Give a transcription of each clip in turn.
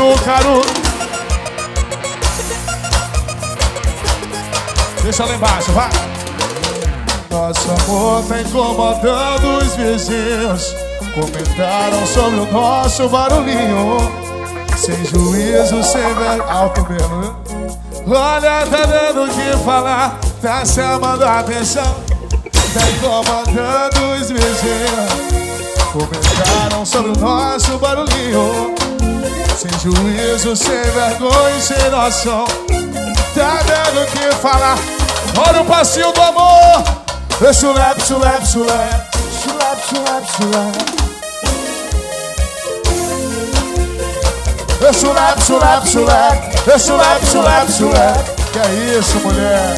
do Caru. Deixa lá embaixo, vai. Nosso amor tá incomodando os vizinhos. Comentaram sobre o nosso barulhinho. Sem juízo, sem alto mesmo. Olha, tá dando o que falar, tá chamando a atenção. Tá incomodando os vizinhos. Comentaram sobre o nosso barulhinho. Sem juízo, sem vergonha e sem noção. Tá dando o que falar. Olha o passinho do amor. Chulep, chulep, chulep. Chulep, chulep, chulep. Chulep, chulep, chulep. Chulep, chulep, chulep. Que é isso, mulher?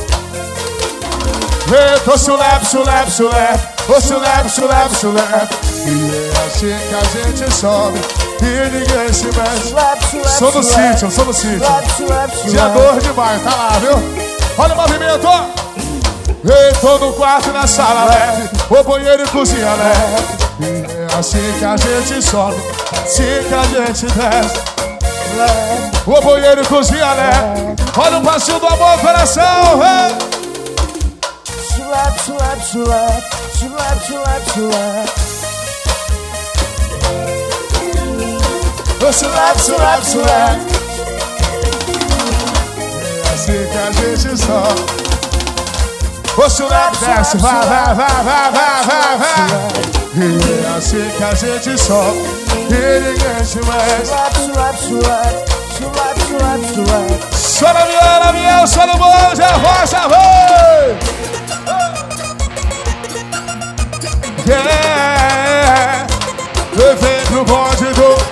Eita, chulep, chulep, chulep. Chulep, chulep, chulep. E é assim que a gente sobe e ninguém se mexe. Sou do sítio, sou do sítio. Dia 2 de maio, tá lá, viu? Olha o movimento, ó. Ei, tô no quarto e na sala leve, o banheiro e cozinha leve. E é assim que a gente sobe, assim que a gente desce. O banheiro e cozinha leve. Olha o passinho do amor, coração. Chulep, chulep, chulep. Chulep, chulep, chulep. Chulep, chulep, chulep. É assim que a gente sobe. O chulep desce, vai, vai, vai, vai, vai, vai, vai. E é assim que a gente sobe e ninguém se mexe. Chulep, chulep, chulep. Chulep, chulep. Chora viola, miel, chora o bolo, já rocha, vai. Yeah. Vem pro bonde do